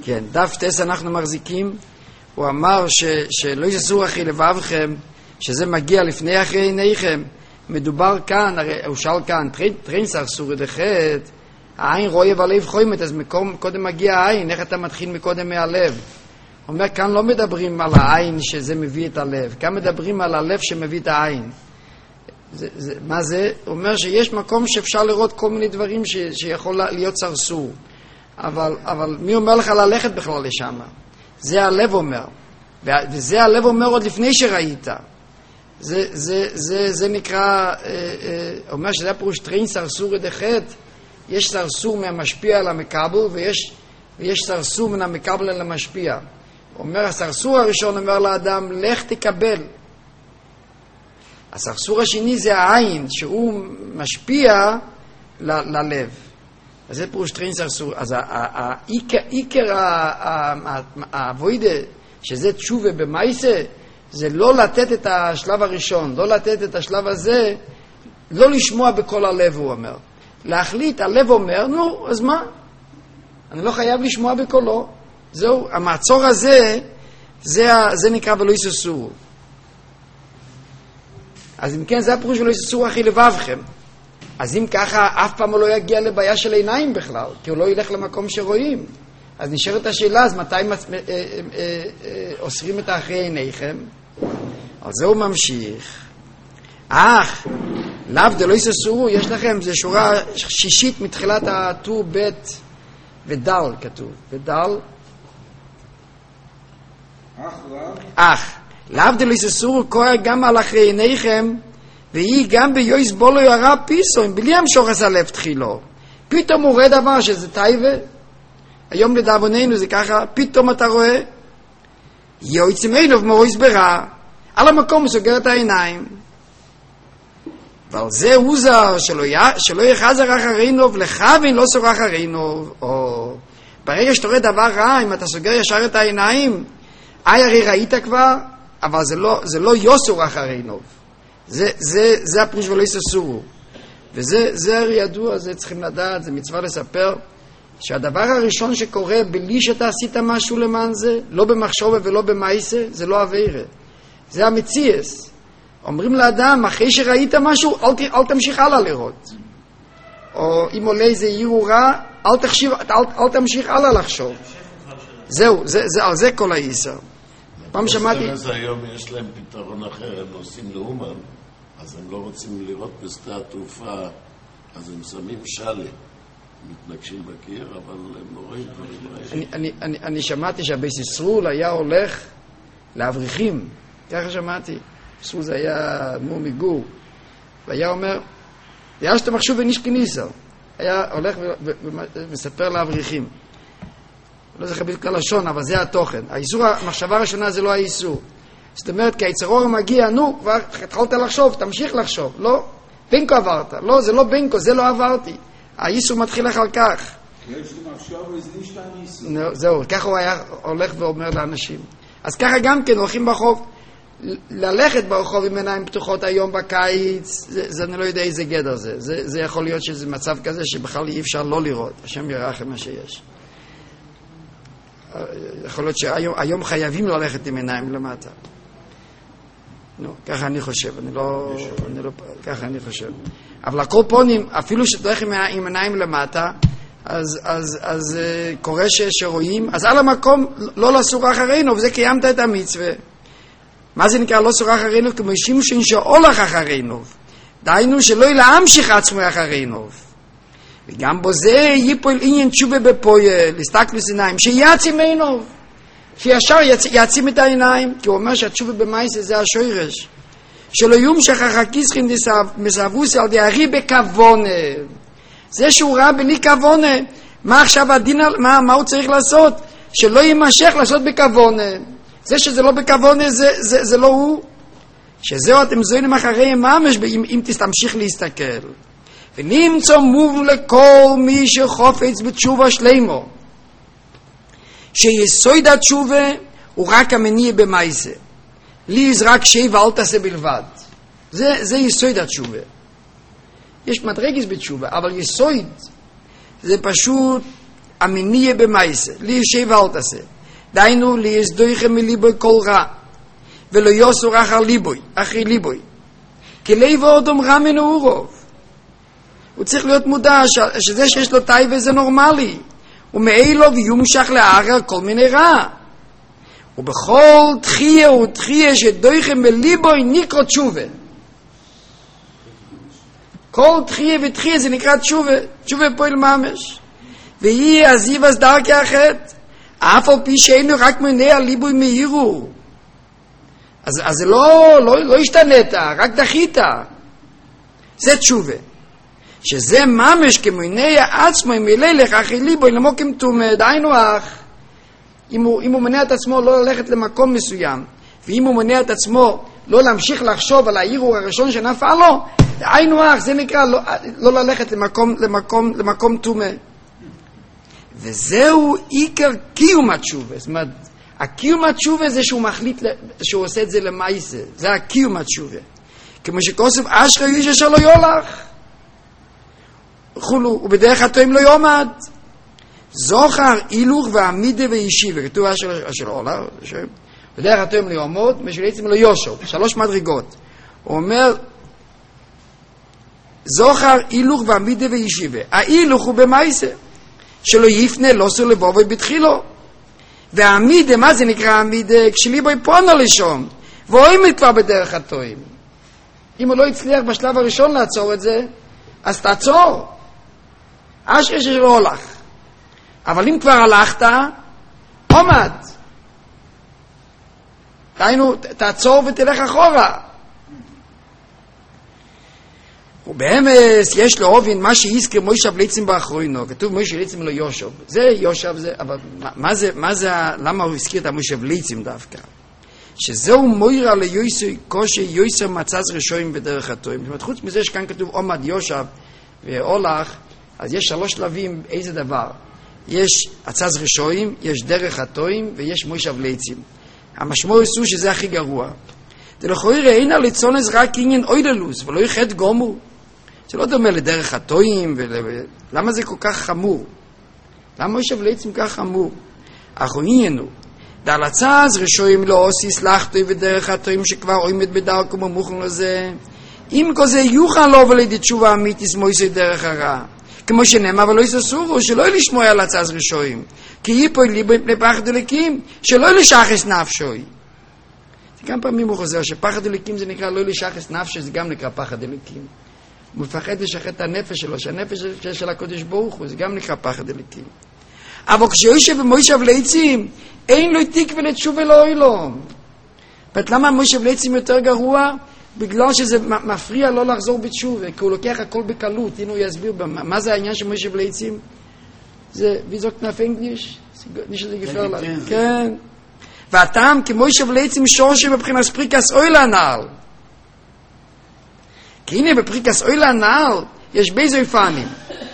כן, דף טס אנחנו מחזיקים, הוא אמר שלא יסור אחרי לבבכם, שזה מגיע לפני אחרי עיניכם. מדובר כאן, הרי הוא שאל כאן, טרנסר סורי דחת, העין רואה והלב חוימת, אז קודם מגיע העין, איך אתה מתחיל מקודם מהלב? הוא אומר, כאן לא מדברים על העין שזה מביא את הלב, כאן מדברים על הלב שמביא את העין. מה זה? הוא אומר שיש מקום שאפשר לראות כל מיני דברים שיכול להיות סרסור. אבל מי אומר לך ללכת בכלל לשם? זה הלב אומר. וזה הלב אומר עוד לפני שראית. זה נקרא, אומר שזה הפירוש טרין סרסור דחת. יש סרסור מהמשפיע על המקבל, ויש סרסור מן המקבל על המשפיע. אומר הסרסור הראשון אומר לאדם, לך תקבל. הסרסור השני זה העין, שהוא משפיע ללב. אז זה פירוש טרין סרסור. אז העיקר העבודה, שזה תשובה במייסה, זה לא לתת את השלב הראשון, לא לתת את השלב הזה, לא לשמוע בכל הלב, הוא אומר. להחליט, הלב אומר, נו, אז מה? אני לא חייב לשמוע בקולו. זהו, המעצור הזה, זה נקרא ולא יססו. אז אם כן, זה הפירוש ולא יססו אחי לבבכם. אז אם ככה, אף פעם הוא לא יגיע לבעיה של עיניים בכלל, כי הוא לא ילך למקום שרואים. אז נשארת השאלה, אז מתי אוסרים את האחרי עיניכם? אז זהו ממשיך. אך, לאו דלא יססו, יש לכם, זה שורה שישית מתחילת הטור ב' ודל כתוב. ודל. אך, לאו דלא יססו, קורא גם על אחרי עיניכם, והיא גם ביועס בולו ירה פיסו, בלי המשוך עשה לב תחילו. פתאום הוא רואה דבר שזה טייבה, היום לדאבוננו זה ככה, פתאום אתה רואה, יועץ מינוב מוריס ברע, על המקום הוא סוגר את העיניים. ועל זה הוזר שלא יחזר אחרינו, ולכוון לא סוגר אחרינו, או ברגע שאתה רואה דבר רע, אם אתה סוגר ישר את העיניים, הרי ראית כבר, אבל זה לא יוסור אחרינו. זה הפירוש ולא יססורו. וזה הרי ידוע, זה צריכים לדעת, זה מצווה לספר, שהדבר הראשון שקורה בלי שאתה עשית משהו למען זה, לא במחשבה ולא במעשה, זה לא עבירה. זה המציאס. אומרים לאדם, אחרי שראית משהו, אל תמשיך הלאה לראות. או אם עולה איזה עיר רע, אל תמשיך הלאה לחשוב. זהו, על זה כל האיסר. פעם שמעתי... אז היום יש להם פתרון אחר, הם נוסעים לאומן, אז הם לא רוצים לראות בשדה התעופה, אז הם שמים שלט. מתנגשים בקיר, אבל הם לא רואים דברים. אני שמעתי שהבייס ישראל היה הולך לאברכים, ככה שמעתי. ישראל זה היה מו מגור, והיה אומר, היה שאתה מחשוב וניש כניסר. היה הולך ומספר לאברכים. לא זוכר בדיוק הלשון, אבל זה התוכן. האיסור, המחשבה הראשונה זה לא האיסור. זאת אומרת, כי היצרור מגיע, נו, כבר התחלת לחשוב, תמשיך לחשוב. לא, בינקו עברת. לא, זה לא בינקו, זה לא עברתי. האיסור מתחיל אחר כך. זהו, ככה הוא היה הולך ואומר לאנשים. אז ככה גם כן הולכים ברחוב, ללכת ברחוב עם עיניים פתוחות היום בקיץ, זה אני לא יודע איזה גדר זה. זה יכול להיות שזה מצב כזה שבכלל אי אפשר לא לראות. השם ירחם מה שיש. יכול להיות שהיום חייבים ללכת עם עיניים למטה. נו, ככה אני חושב, ככה אני חושב. אבל הכל פונים, אפילו שתלך עם עיניים למטה, אז קורה שרואים, אז על המקום לא לסור אחרינו, וזה קיימת את המצווה. מה זה נקרא לא סור אחרינו? כמו שימשין שהולך אחרינו. דהיינו שלא להמשיך עצמו אחרינו. וגם בו זה ייפול עניין תשובה בפועל, להסתכלוס עיניים, שיעצים עיניו, שישר יעצים את העיניים, כי הוא אומר שהתשובה במעשה זה השורש, שלא יומשך החקיסחים מסבוס על דהרי בכוונה. זה שהוא ראה בלי כוונה, מה עכשיו הדין, מה הוא צריך לעשות? שלא יימשך לעשות בכוונה. זה שזה לא בכוונה, זה לא הוא. שזהו אתם זוינים אחריהם ממש, אם תמשיך להסתכל. ונמצא מוב לכל מי שחופץ בתשובה שלמה, שיסוד התשובה הוא רק המניע במעשה. לי זה רק שי ואל תעשה בלבד. זה יסוד התשובה. יש מדרגס בתשובה, אבל יסוד זה פשוט המניע במייסה, לי יושב אל תעשה. דיינו, לי יסדויכם מליבוי כל רע, ולא יוסור אחרי ליבוי. כי לב האדם רע מנעורוב. הוא צריך להיות מודע שזה שיש לו טייבה זה נורמלי. ומאילו ויהיו מושך לערער כל מיני רע. ובכל תחייה ותחייה שדויכם בליבוי נקרא תשובה. כל תחייה ותחייה זה נקרא תשובה. תשובה פועל ממש. והיא עזיב אז דרכי החטא. אף על פי שאינו רק מונע ליבוי מהירו. אז זה לא השתנית, רק דחית. זה תשובה. שזה ממש כמונע עצמו, אם ילך אחרי ליבוי למוקם תומה, דיינו אח. אם הוא מונע את עצמו לא ללכת למקום מסוים, ואם הוא מונע את עצמו לא להמשיך לחשוב על הערעור הראשון שנפל לו, דיינו אח, זה נקרא לא ללכת למקום תומה. וזהו עיקר קיום התשובה. זאת אומרת, הקיום התשובה זה שהוא מחליט, שהוא עושה את זה למעשה. זה הקיום התשובה. כמו שכוסף אשרי איש אשר לא יולך. חולו, ובדרך הטועים לא יומד. זוכר הילוך ועמידה וישיבה. כתוב אשר עולה. בדרך הטועים לא יעמוד, משולעצים לא יושב. 3 מדרגות. הוא אומר, זוכר הילוך ועמידה וישיבה. ההילוך הוא במעשה. שלא יפנה לא סור לבובוי בתחילו. והעמידה, מה זה נקרא עמידה? כשליבוי פונה לשום, ועומד כבר בדרך הטועים. אם הוא לא הצליח בשלב הראשון לעצור את זה, אז תעצור. אשרי שלא הולך. אבל אם כבר הלכת, עומד. דיינו, תעצור ותלך אחורה. ובאמס יש להובין מה שיזכר מוישב ליצים באחרוינו. כתוב מוישב ליצים לא יושב. זה יושב זה, אבל למה הוא הזכיר את המוישב ליצים דווקא? שזהו מוירה ליוסי קושי יוסר מצז ראשויים בדרך הטועים. זאת אומרת, חוץ מזה שכאן כתוב עומד יושב והולך, אז יש 3 שלבים איזה דבר. יש הצז ראשויים, יש דרך הטועים ויש מוישב ליצים. המשמעות הוא שזה הכי גרוע. זה לכאורה אינה לצונס רק עניין אויללוס ולא יחד גומו. זה לא דומה לדרך הטועים, למה זה כל כך חמור? למה מוישב ליצים כך חמור? אנחנו עניינו, דל הצז ראשויים לא עושי סלחתוי ודרך הטועים שכבר עומד בדרכו ממוכן לזה. אם כזה יוכל לא ולידי תשובה אמיתיס מויסי דרך הרע. כמו שנאמר ולא יססורו, שלא לשמוע על הצז ראשויים. כי ייפוי ליבו מפני פחד אלוקים, שלא לשחס נפשוי. כמה פעמים הוא חוזר שפחד אלוקים זה נקרא לא לשחס נפשי, זה גם נקרא פחד אלוקים. הוא מפחד לשחט את הנפש שלו, שהנפש של הקודש ברוך הוא, זה גם נקרא פחד אלוקים. אבל כשיושב ומוישב ליצים, אין לו תקווה לתשובה לאוילום. למה מוישב ליצים יותר גרוע? בגלל שזה מפריע לא לחזור בתשובה, כי הוא לוקח הכל בקלות. הנה הוא יסביר מה זה העניין של מוישב ליצים. זה, wie sagt man auf Englisch? Nicht so gefährlich. כן. והטעם כמוישב ליצים שורשי מבחינת פריקס אוילה הנעל. כי הנה בפריקס אוילה הנעל יש באיזו יפנים.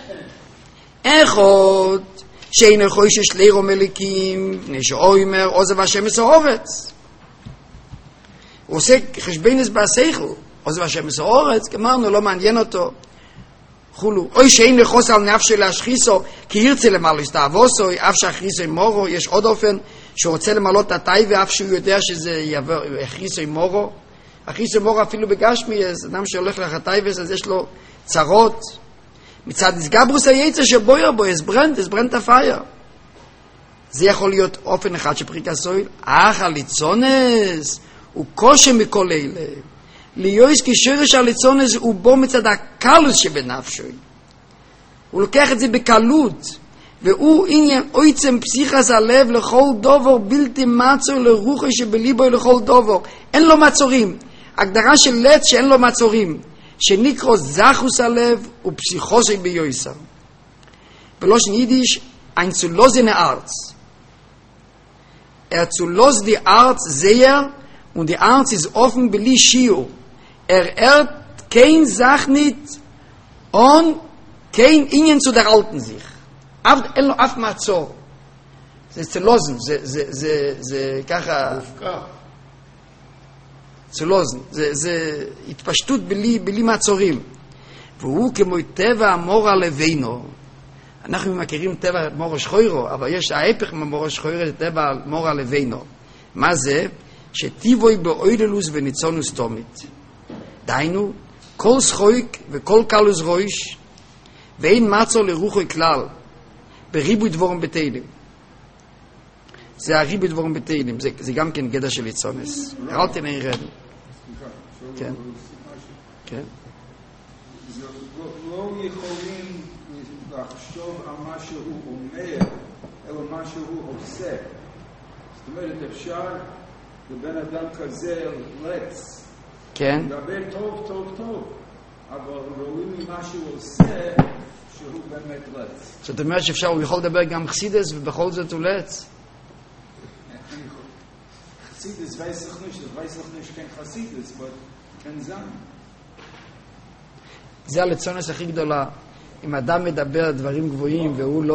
אחד שאין יכול שיש לירו מליקים, נשאו אומר עוזב השם מסורץ. הוא עושה חשבינס בהסייכל. עוזב השם מסורץ, אמרנו, לא מעניין אותו. חולו. אוי שאין לחוס על נפשו להשחיסו, כי ירצה למלא הסתאבוסו, אף שהכריסו עם מורו, יש עוד אופן שהוא רוצה למלא את התאי, ואף שהוא יודע שזה הכריסו עם מורו. הכריסו עם מורו אפילו בגשמי, אז אדם שהולך לחתאי, אז יש לו צרות. מצד הסגברוס היצא שבויר בו, הסברנט הפייר. זה יכול להיות אופן אחד שפריקה סויל. אך הליצונס הוא קושם מכל אלה. ליועס כשרש הליצונס הוא בו מצד הקלוס שבנפשוי. הוא לוקח את זה בקלות, והוא עניין אויצם פסיכס הלב לכל דובר בלתי מצור לרוחי שבליבו לכל דובר. אין לו מצורים. הגדרה של לץ שאין לו מצורים. שנקרא זכוס הלב ופסיכוסי ביועסר. בלושן יידיש, ein zu los in der Arz. Zu los die Arz sehr und die Arz ist offen beli Schiu. Kein Sach nicht und kein Ingen zu der Alten sich. אין לו אף מעצור. זה צלוזן, זה ככה... צלוזן, זה התפשטות בלי מעצורים. והוא כמו טבע המורה לבינו. אנחנו מכירים טבע מורש חוירו, אבל יש ההפך ממורש חוירו, זה טבע מורה לבינו. מה זה? שטיבוי באויללוס וניצונוס תומית. דיינו, כל שחויק וכל קלוס רויש, ואין מצו לרוחוי כלל, בריבוי דבורם בתהילים. זה הריבוי דבורם בתהילים, זה גם כן גדע של ניצונס. אל תנאי רד. כן. כן. לא יכולים לחשוב על מה שהוא אומר, אלא מה שהוא עושה. זאת אומרת, אפשר לבן אדם כזה לץ. כן. לדבר טוב, טוב, טוב. אבל רואים ממה שהוא עושה, שהוא באמת לץ. זאת אומרת שאפשר, הוא יכול לדבר גם חסידס, ובכל זאת הוא לץ. חסידס, weiß ich nicht kein חסידס, but kein זן. זה הלצונס הכי גדולה. אם אדם מדבר דברים גבוהים והוא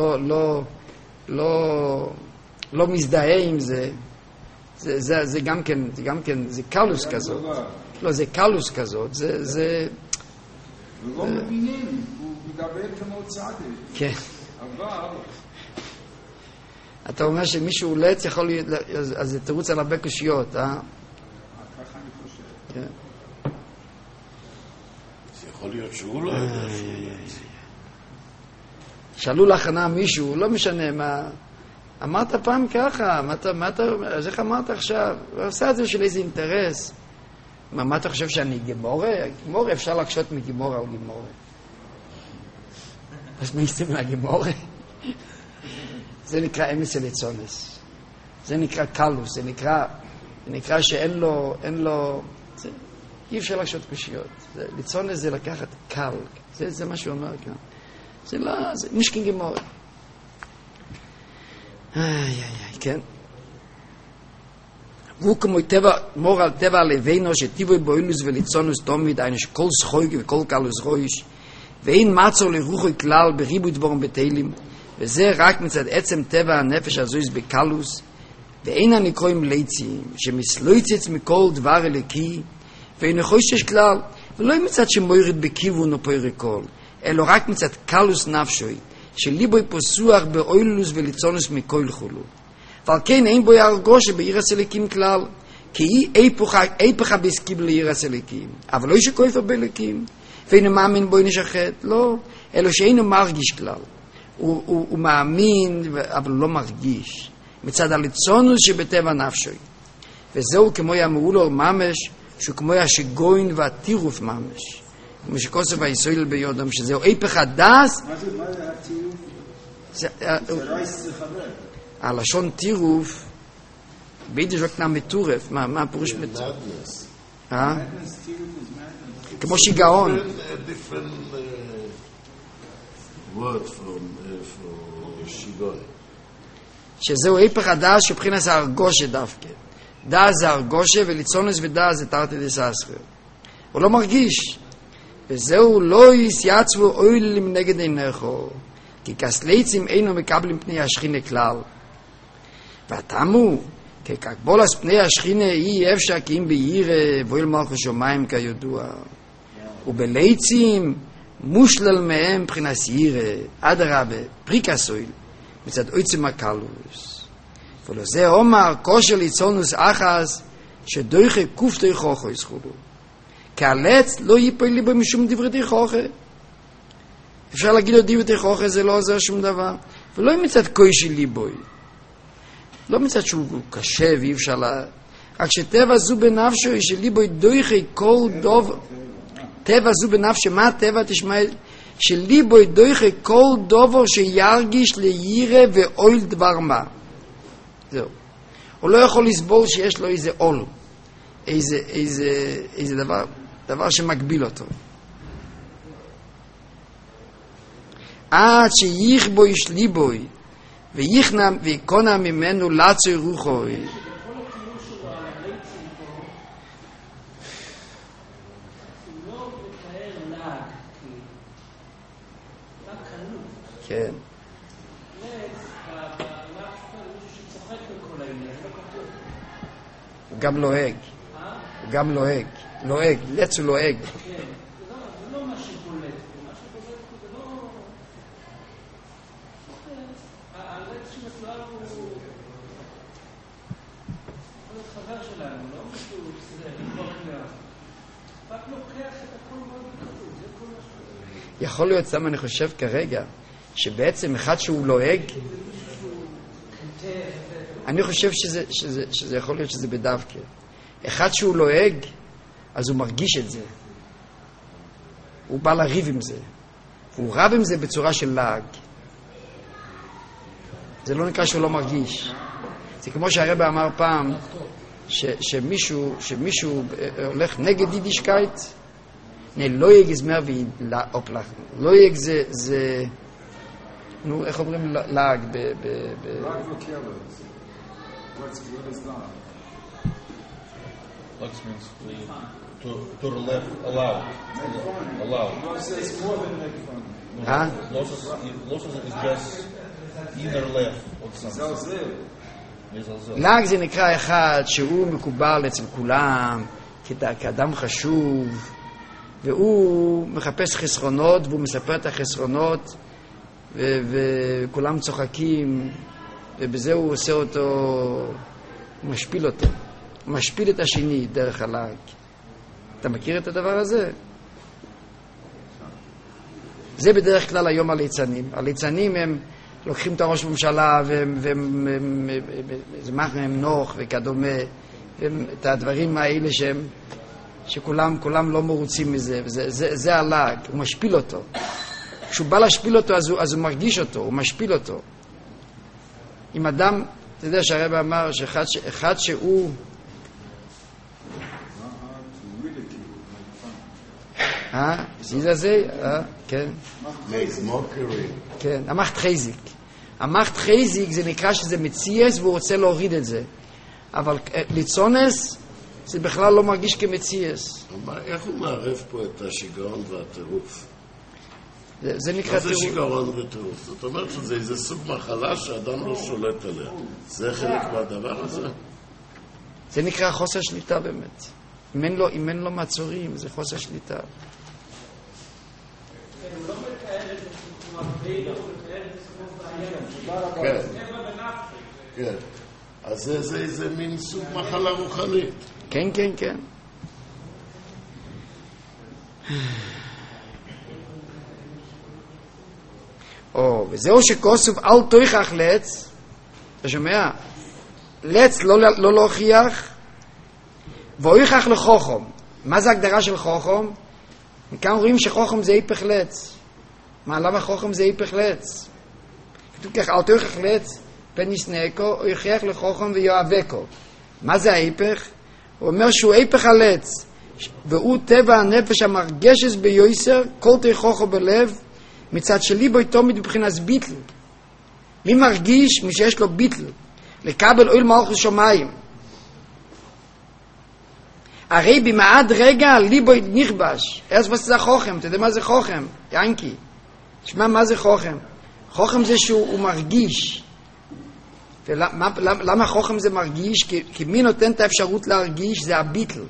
לא מזדהה עם זה, זה גם כן, זה קלוס כזאת. לא, זה קלוס כזאת. זה ולא מבינים, הוא מדבר כמו צדיק. כן. אבל אתה אומר שמישהו לץ יכול להיות, אז זה תירוץ על הרבה קושיות, ככה אני חושב. כן. יכול להיות שהוא לא יודע. שאלו לאחרונה מישהו, לא משנה מה, אמרת פעם ככה, אז איך אמרת עכשיו? הוא עושה את זה של איזה אינטרס. מה אתה חושב שאני גמורה? גמורה אפשר להקשות מגמורה או גמורה. אז מה יסתם מהגמורה? זה נקרא אמס אליצונס. זה נקרא קלוס, זה נקרא שאין לו, אי אפשר להקשות קושיות. ליצונס זה לקחת קל, זה מה שהוא אומר כאן. זה לא, זה נשכין גמור. כן. והוא כמו מור על טבע לבינו שטיבוי בוילוס וליצונוס תומית, היינו שכל שחויק וכל קלוס רויש, ואין מצו לרוחוי כלל בריבוי דבורם בתהילים, וזה רק מצד עצם טבע הנפש הזויס בקלוס, ואין הנקרואים ליצים, שמסלויצץ מכל דבר אליקי, ואין חושש כלל, ולא מצד שמוירד בכיוון או פוירי כל, אלא רק מצד קלוס נפשוי, שליבוי פוסוח באוילוס וליצונוס מכל חולו. ועל כן אין בו ירגושה בעיר הסליקים כלל, כי היא איפכה בסקיב לעיר הסליקים, אבל לא שכויפה בליקים, ואינו מאמין בו נשחט, לא, אלא שאינו מרגיש כלל. הוא מאמין, אבל לא מרגיש, מצד הליצונוס שבטבע נפשוי. וזהו כמו יאמרו לו ממש, שהוא כמו השגוין והטירוף ממש. כמו שכוסף הישראל ביודם, שזהו איפך הדס. מה זה הטירוף? זה רייס לחבר. הלשון טירוף, ביידיש רק נעם מטורף, מה פירוש מטורף? כמו שיגעון. different word for שיגעון. שזהו איפך הדס שבחינס ההרגושה דווקא. דס זה הרגושה וליצונס ודס זה תרתי דססחר. הוא לא מרגיש. וזהו לא יסייצבו אוילים נגד עיניכו, כי כסליצים אינו מקבלים פני השכינה כלל. והתאמו, כקבולס פני השכינה אי אפשר כי אם בעירה בויל מלכו שמיים כידוע. ובליצים מושלל מהם מבחינת ירא, אדרבה, פריקסויל, מצד עצם הקלוס. ולזה אומר כושר ליצונוס אחס, שדויכה קופתוי חוכו יסחולו. כי הלץ לא ייפול ליבו משום דברי תיכוכה. אפשר להגיד לו דברי תיכוכה, זה לא עוזר שום דבר. ולא מצד קושי ליבוי. לא מצד שהוא קשה ואי אפשר רק שטבע זו בנפשו, שליבוי דויכי כל דוב, טבע זו בנפשו, מה הטבע תשמע? שליבוי דויכי כל דובר שירגיש לירא ואויל דבר מה. זהו. הוא לא יכול לסבול שיש לו איזה עול. איזה דבר שמקביל אותו. עד שיחבו איש ליבוי ויחנם ויקונה ממנו לצוי רוחוי. כן. הוא גם לוהג. הוא גם לוהג. לוהג. לץ הוא לוהג. כן. זה לא מה שבולט. מה שבולט זה לא... אחר שלנו, לא משהו שזה לא כלל. רק לוקח את הכל מאוד בקלות, זה כל מה שזה. יכול להיות, סתם אני חושב כרגע, שבעצם אחד שהוא לועג, אני חושב שזה יכול להיות שזה בדווקא. אחד שהוא לועג, אז הוא מרגיש את זה. הוא בא לריב עם זה. הוא רב עם זה בצורה של לעג. זה לא נקרא שהוא לא מרגיש. זה כמו שהרבא אמר פעם, שמישהו הולך נגד יידישקייט, לועג זה mehr wie oplachen. לועג זה, נו, איך אומרים לעג? לעג וקלר. What is that? Lux means to laugh aloud. Aloud. It's more than make fun. Losses is just either laugh or something. זלזל. לעג זה נקרא אחד שהוא מקובל אצל כולם כאדם חשוב, והוא מחפש חסרונות והוא מספר את החסרונות וכולם צוחקים, ובזה הוא עושה אותו, הוא משפיל אותו, הוא משפיל את השני דרך הלעג. אתה מכיר את הדבר הזה? זה בדרך כלל היום הליצנים. הליצנים הם לוקחים את הראש ממשלה וזה מחם נוח וכדומה, את הדברים האלה שכולם לא מרוצים מזה, זה הלעג, הוא משפיל אותו. כשהוא בא להשפיל אותו אז הוא מרגיש אותו, הוא משפיל אותו. אם אדם, אתה יודע שהרבא אמר שאחד שהוא זה זה, כן. כן, המחט חזיק. המחט חזיק זה נקרא שזה מציאס והוא רוצה להוריד את זה. אבל ליצונס זה בכלל לא מרגיש כמציאס. איך הוא מערב פה את השיגעון והטירוף? זה נקרא מה זה שיגעון וטירוף? זאת אומרת שזה איזה סוג מחלה שאדם לא שולט עליה. זה חלק מהדבר הזה? זה נקרא חוסר שליטה באמת. אם אין לו מעצורים, זה חוסר שליטה. הוא לא מתאר את זה כמו הבית, הוא מתאר את זה כמו בעיה. כן. אז זה מין סוג מחלה רוחנית. כן, כן, כן. וזהו שכוסוף אל תוכח לץ, אתה שומע? לץ לא להוכיח, והוכח לחוכם. מה זה הגדרה של חוכם? מכאן רואים שחוכם זה היפך לץ. למה חוכם זה היפך לץ? כתוב כך, אל תוכח לץ, פן ישנאקו, הוכיח לחוכם ויואבקו. מה זה ההיפך? הוא אומר שהוא היפך הלץ, והוא טבע הנפש המרגשת ביוסר, כל תוכחו בלב, מצד שלי בו תמיד מבחינת ביטל. מי מרגיש? מי שיש לו ביטל. לקבל אוהל מלכות שמיים. הרי במעט רגע ליבו נכבש. אז מה זה חוכם? אתה יודע מה זה חוכם? ינקי. תשמע מה זה חוכם? חוכם זה שהוא מרגיש. למה חוכם זה מרגיש? כי מי נותן את האפשרות להרגיש? זה הביטל.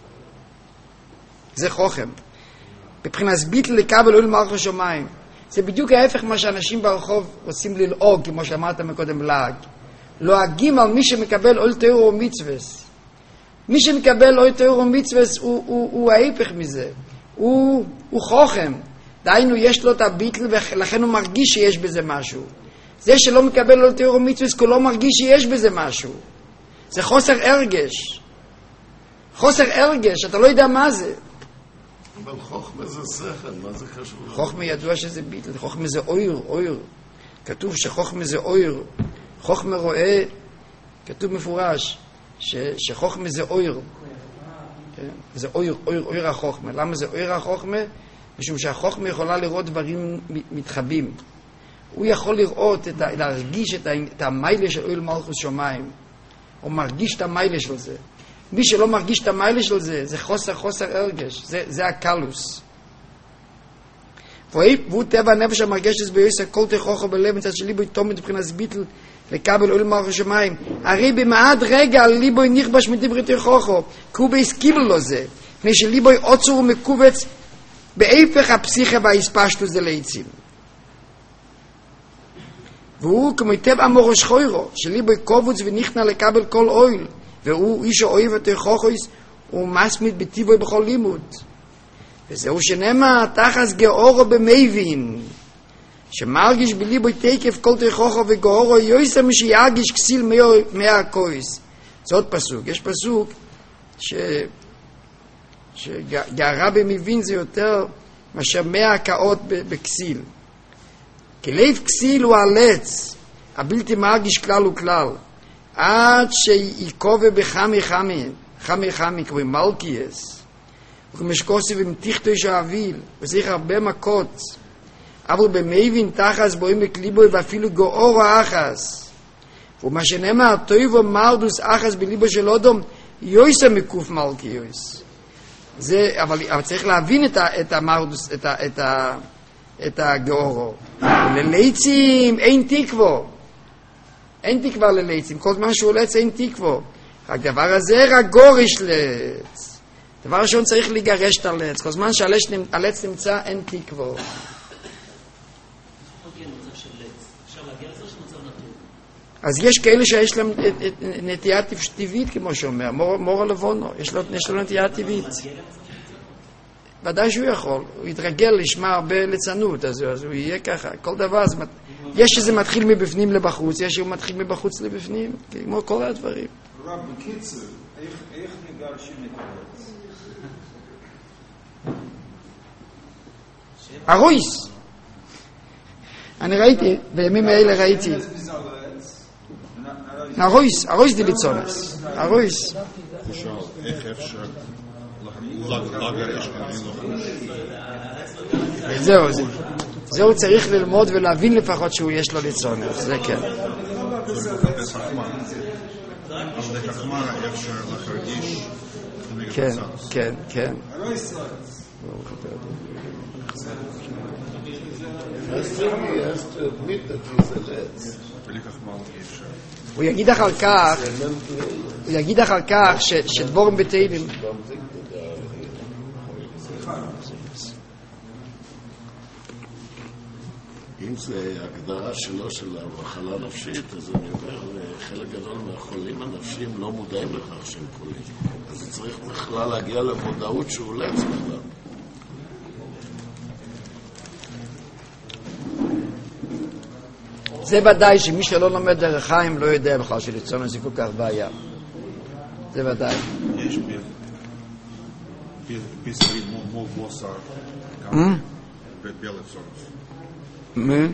זה חוכם. מבחינת ביטל לקבל אוהל מלכות שמיים. זה בדיוק ההפך מה שאנשים ברחוב רוצים ללעוג, כמו שאמרת מקודם לעג. לועגים על מי שמקבל אוהל תורה ומצוות. מי שמקבל אוהל תורה ומצוות הוא ההפך מזה. הוא חוכם. דהיינו יש לו את הביטל ולכן הוא מרגיש שיש בזה משהו. זה שלא מקבל אוהל תורה ומצוות הוא לא מרגיש שיש בזה משהו. זה חוסר הרגש. חוסר הרגש, אתה לא יודע מה זה. אבל חוכמה זה שכל, מה זה קשור? חוכמה ידוע שזה ביטל, חוכמה זה אויר. כתוב שחוכמה זה אויר. חוכמה רואה, כתוב מפורש, שחוכמה זה אויר. זה אויר החוכמה. למה זה אויר החוכמה? משום שהחוכמה יכולה לראות דברים מתחבאים. הוא יכול לראות, להרגיש את המיילה של אוהל מלכות שמיים. הוא מרגיש את המיילה של זה. מי שלא מרגיש את המיילה של זה, זה חוסר הרגש. זה הקלוס. והוא טבע הנפש המרגשת ביוסר, כל תוכחו בלב מצד שליבו תמיד מבחינת ביטל לקבל אוהל מלכות שמיים. הרי במעט רגע ליבו נכבש מדברי תוכחו, כי הוא בהסכים לו זה, מפני שליבו עוצר ומקובץ בהפך הפסיכה וההספשטות זה לעצים. והוא כמו טבע המורש חוירו, שליבו קובץ ונכנע לקבל כל אוהל, והוא איש אוהב את חוכויס ומסמיד בטיבוי בכל לימוד. וזהו שנאמר תחס גאורו במבין, שמרגיש בליבוי תקף כל תכוחו וגאורו יויסה משירגיש כסיל מאה קויס. זה עוד פסוק. יש פסוק שגארה במבין זה יותר מאשר 100 קאות בכסיל. כי לב כסיל הוא הלץ, הבלתי מרגיש כלל וכלל, עד שיקובה בחמי חמי כמו מלכיאס, וכמשקוסי ומתיכתו איש האוויל, וצריך הרבה מכות, אבל במבין תחס בואים בקליבוי ואפילו גאורו אחס, ומה שנאמר טויבו מרדוס אחס בליבו של אודום יויסה מקוף מלכיאס. זה, אבל צריך להבין את המרדוס, את הגאורו. לליצים אין תקוו. אין תקווה לליצים. כל זמן שהוא לץ אין תקוו. רק דבר הזה רק גורש לץ. דבר ראשון צריך לגרש את הלץ. כל זמן שהלץ נמצא אין תקוו. אז יש כאלה שיש להם נטייה טבעית, כמו שאומר, מורה לבונו, יש לו נטייה טבעית. ודאי שהוא יכול, הוא יתרגל לשמוע הרבה ליצנות, אז הוא יהיה ככה, כל דבר, יש שזה מתחיל מבפנים לבחוץ, יש שהוא מתחיל מבחוץ לבפנים, כמו כל הדברים. רב, בקיצור, איך מגרשים את הלץ? הרויס. אני ראיתי, בימים האלה ראיתי. הרויס דליצונס. הרויס. זהו צריך ללמוד ולהבין לפחות שהוא יש לו ליצונס, זה כן. כן, כן, כן. הוא יגיד אחר כך שדבורים בתהילים. אם זה הגדרה שלו של המחלה נפשית, אז אני אומר, חלק גדול מהחולים הנפשיים לא מודעים לכך שהם חולים. אז צריך בכלל להגיע למודעות שהוא לץ בכלל. זה ודאי שמי שלא לומד דרך חיים לא יודע בכלל שליצונס זה כל כך בעיה. זה ודאי. יש פסקי מוסר בליצונס. מה?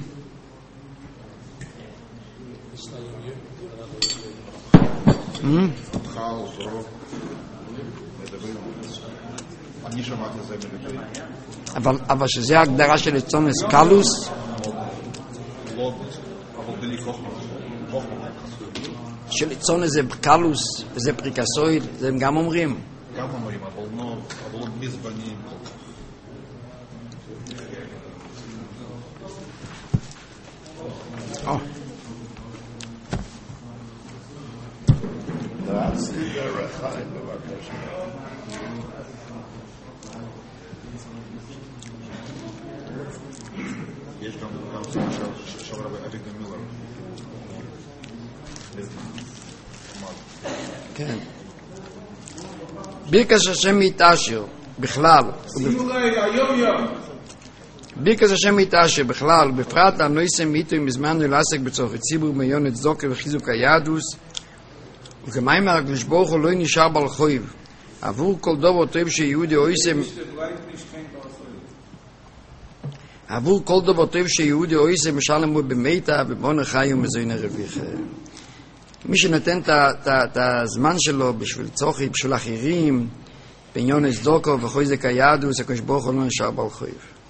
חל, זרוק, מדברים. אני שמעתי את זה מדברים. אבל שזה ההגדרה של ליצונס קלוס? שליצונס זה קלוס וזה פריקסויד, זה הם גם אומרים. גם אומרים, אבל לא מזבנים. יש גם של רבי אביגדור מילר. כן. ברכת השם יתעשר בכלל. ברכת השם יתעשר בכלל, בפרט הנושאים איתו עם זמן ולעסק בצורכי ציבור מיונת צדוקה וחיזוק היהדות, וכמיים הקדוש ברוך הוא לא נשאר בעל חויב. עבור כל דבר טוב שיהודי עושה עבור כל דבר טוב שיהודי עושה משלם הוא במיתה ובעונה חי ומזוין הרוויח. מי שנותן את הזמן שלו בשביל צורכי, בשביל אחרים, בעניין צדוקה וחיזוק היהדות, הקדוש ברוך הוא לא נשאר בעל חויב.